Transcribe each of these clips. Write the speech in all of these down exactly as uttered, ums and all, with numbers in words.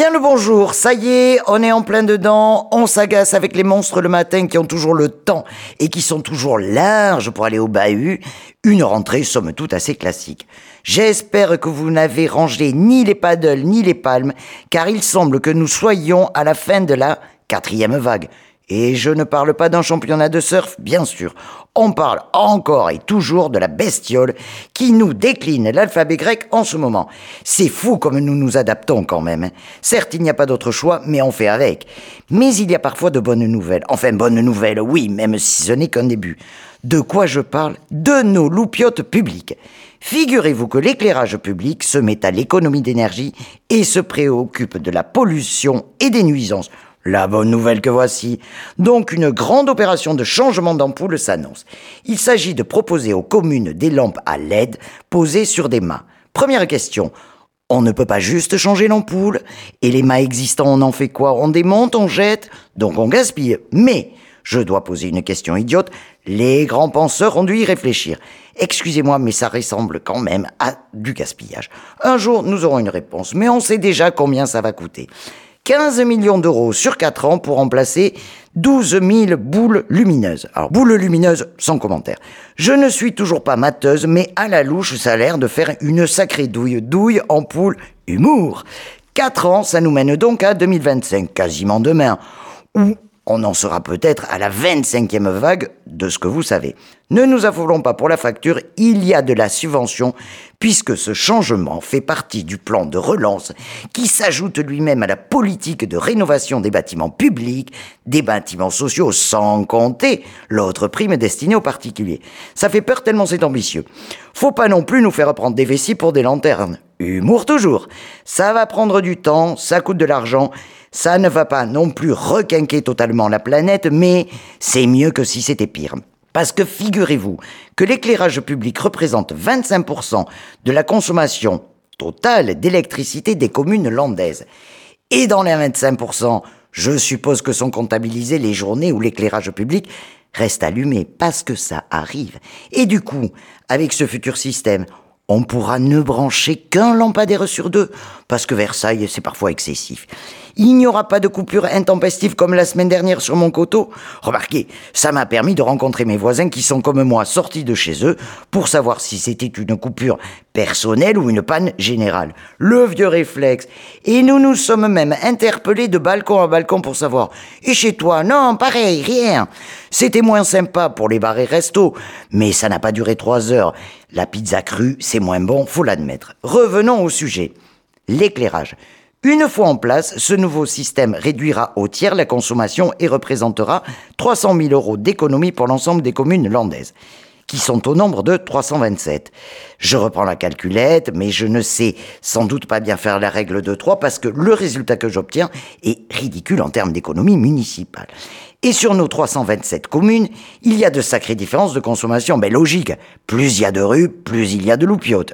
Bien le bonjour, ça y est, on est en plein dedans, on s'agace avec les monstres le matin qui ont toujours le temps et qui sont toujours larges pour aller au bahut. Une rentrée somme toute assez classique. J'espère que vous n'avez rangé ni les paddles ni les palmes, car il semble que nous soyons à la fin de la quatrième vague. Et je ne parle pas d'un championnat de surf, bien sûr. On parle encore et toujours de la bestiole qui nous décline l'alphabet grec en ce moment. C'est fou comme nous nous adaptons quand même. Certes, il n'y a pas d'autre choix, mais on fait avec. Mais il y a parfois de bonnes nouvelles. Enfin, bonnes nouvelles, oui, même si ce n'est qu'un début. De quoi je parle ? De nos loupiotes publiques. Figurez-vous que l'éclairage public se met à l'économie d'énergie et se préoccupe de la pollution et des nuisances. La bonne nouvelle que voici. Donc une grande opération de changement d'ampoule s'annonce. Il s'agit de proposer aux communes des lampes à L E D posées sur des mâts. Première question, on ne peut pas juste changer l'ampoule. Et les mâts existants, on en fait quoi ? On démonte, on jette, donc on gaspille. Mais, je dois poser une question idiote, les grands penseurs ont dû y réfléchir. Excusez-moi, mais ça ressemble quand même à du gaspillage. Un jour, nous aurons une réponse, mais on sait déjà combien ça va coûter. quinze millions d'euros sur quatre ans pour remplacer douze mille boules lumineuses. Alors, boules lumineuses, sans commentaire. Je ne suis toujours pas mateuse, mais à la louche, ça a l'air de faire une sacrée douille. Douille, ampoule, humour. quatre ans, ça nous mène donc à deux mille vingt-cinq, quasiment demain. Ou on en sera peut-être à la vingt-cinquième vague de ce que vous savez. Ne nous affolons pas pour la facture, il y a de la subvention, puisque ce changement fait partie du plan de relance qui s'ajoute lui-même à la politique de rénovation des bâtiments publics, des bâtiments sociaux, sans compter l'autre prime destinée aux particuliers. Ça fait peur tellement c'est ambitieux. Faut pas non plus nous faire prendre des vessies pour des lanternes. Humour toujours. Ça va prendre du temps, ça coûte de l'argent. Ça ne va pas non plus requinquer totalement la planète, mais c'est mieux que si c'était pire. Parce que figurez-vous que l'éclairage public représente vingt-cinq pour cent de la consommation totale d'électricité des communes landaises. Et dans les vingt-cinq pour cent, je suppose que sont comptabilisées les journées où l'éclairage public reste allumé, parce que ça arrive. Et du coup, avec ce futur système, on pourra ne brancher qu'un lampadaire sur deux, parce que Versailles, c'est parfois excessif. Il n'y aura pas de coupure intempestive comme la semaine dernière sur mon coteau. Remarquez, ça m'a permis de rencontrer mes voisins qui sont comme moi sortis de chez eux pour savoir si c'était une coupure personnelle ou une panne générale. Le vieux réflexe. Et nous nous sommes même interpellés de balcon à balcon pour savoir. Et chez toi? Non, pareil, rien. C'était moins sympa pour les bars et restos, mais ça n'a pas duré trois heures. La pizza crue, c'est moins bon, faut l'admettre. Revenons au sujet. L'éclairage. Une fois en place, ce nouveau système réduira au tiers la consommation et représentera trois cent mille euros d'économie pour l'ensemble des communes landaises, qui sont au nombre de trois cent vingt-sept. Je reprends la calculette, mais je ne sais sans doute pas bien faire la règle de trois parce que le résultat que j'obtiens est ridicule en termes d'économie municipale. Et sur nos trois cent vingt-sept communes, il y a de sacrées différences de consommation. Ben logique, plus il y a de rues, plus il y a de loupiotes.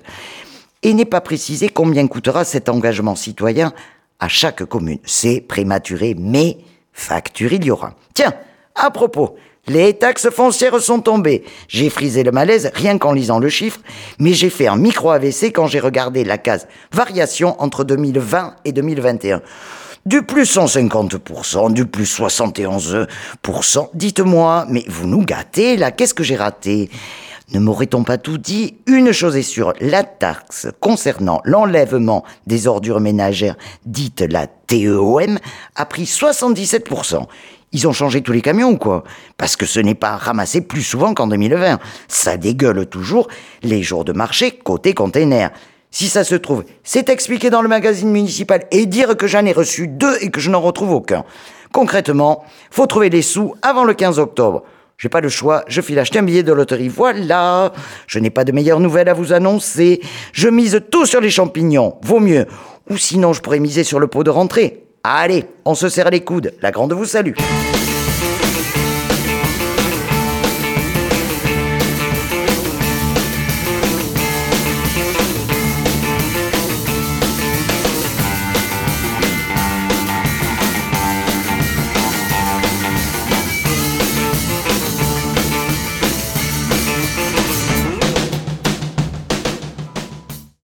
Et n'est pas précisé combien coûtera cet engagement citoyen à chaque commune. C'est prématuré, mais facture il y aura. Tiens, à propos, les taxes foncières sont tombées. J'ai frisé le malaise rien qu'en lisant le chiffre, mais j'ai fait un micro A V C quand j'ai regardé la case variation entre deux mille vingt et deux mille vingt et un. Du plus cent cinquante pour cent, du plus soixante et onze pour cent. Dites-moi, mais vous nous gâtez là, qu'est-ce que j'ai raté ? Ne m'aurait-on pas tout dit ? Une chose est sûre, la taxe concernant l'enlèvement des ordures ménagères, dite la T E O M, a pris soixante-dix-sept pour cent. Ils ont changé tous les camions ou quoi ? Parce que ce n'est pas ramassé plus souvent qu'en deux mille vingt. Ça dégueule toujours les jours de marché côté container. Si ça se trouve, c'est expliqué dans le magazine municipal et dire que j'en ai reçu deux et que je n'en retrouve aucun. Concrètement, faut trouver les sous avant le quinze octobre. J'ai pas le choix, je file acheter un billet de loterie. Voilà, je n'ai pas de meilleures nouvelles à vous annoncer. Je mise tout sur les champignons, vaut mieux. Ou sinon, je pourrais miser sur le pot de rentrée. Allez, on se serre les coudes, la grande vous salue.